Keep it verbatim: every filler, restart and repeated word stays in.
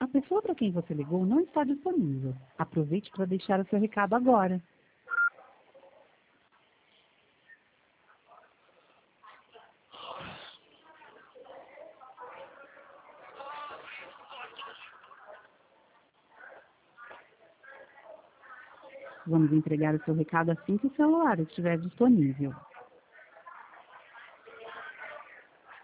A pessoa para quem você ligou não está disponível. Aproveite para deixar o seu recado agora. Vamos entregar o seu recado assim que o celular estiver disponível.